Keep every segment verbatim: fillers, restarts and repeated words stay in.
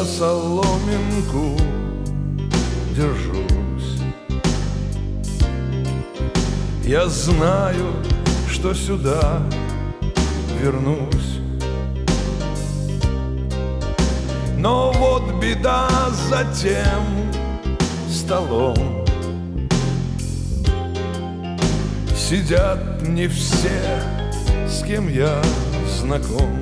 за соломинку держусь. Я знаю, что сюда вернусь. Но вот беда за тем столом. Сидят не все, с кем я знаком.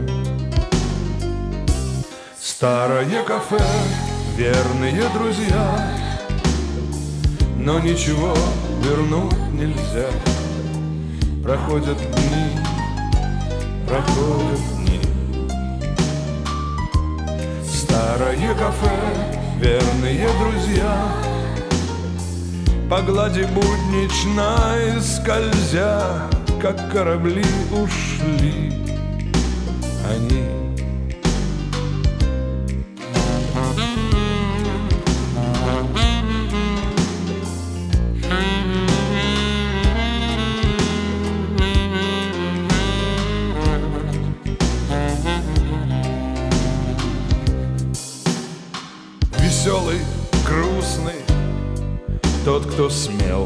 Старое кафе, верные друзья, но ничего вернуть нельзя. Проходят дни, проходят дни. Старое кафе, верные друзья, по глади будничной скользя, как корабли ушли они. Веселый, грустный, тот, кто смел.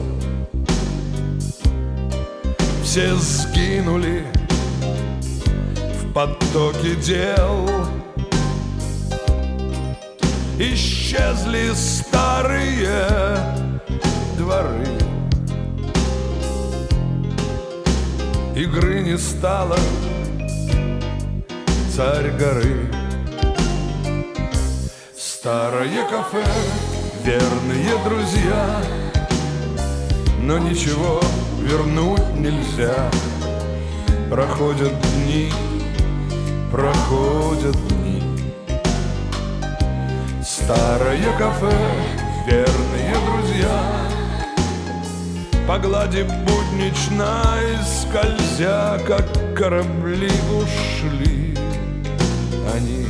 Все сгинули в потоке дел. Исчезли старые дворы. Игры не стало, царь горы. Старое кафе, верные друзья, но ничего вернуть нельзя. Проходят дни, проходят дни. Старое кафе, верные друзья, по глади будничной скользя, как корабли ушли они.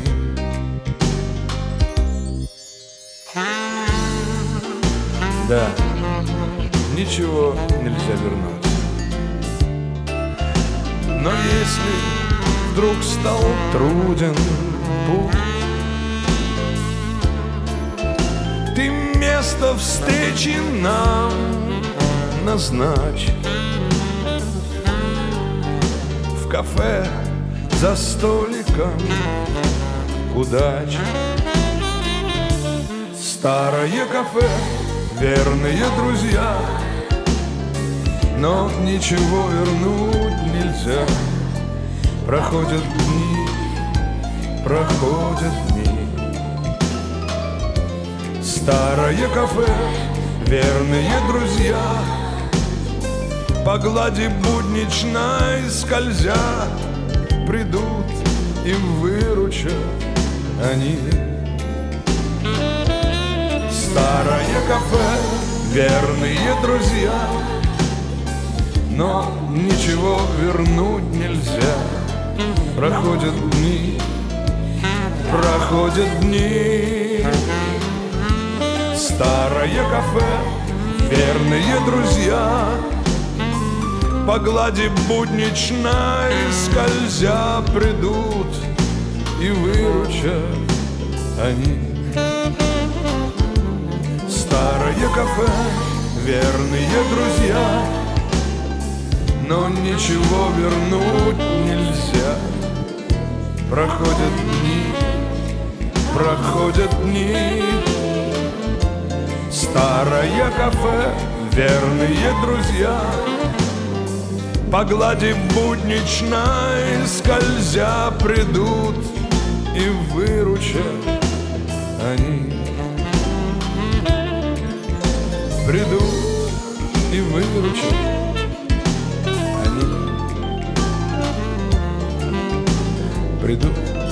Да, ничего нельзя вернуть. Но если вдруг стал труден путь, ты место встречи нам назначь. В кафе за столиком удач. Старое кафе, верные друзья, но ничего вернуть нельзя. Проходят дни, проходят дни. Старое кафе, верные друзья, по глади будничной скользя, придут и выручат они. Старое кафе, верные друзья, но ничего вернуть нельзя. Проходят дни, проходят дни. Старое кафе, верные друзья, по глади будничной скользя, придут и выручат они. Старое кафе, верные друзья, но ничего вернуть нельзя. Проходят дни, проходят дни. Старое кафе, верные друзья, по глади будничной скользя, придут и выручат они. Придут и выручат они. Придут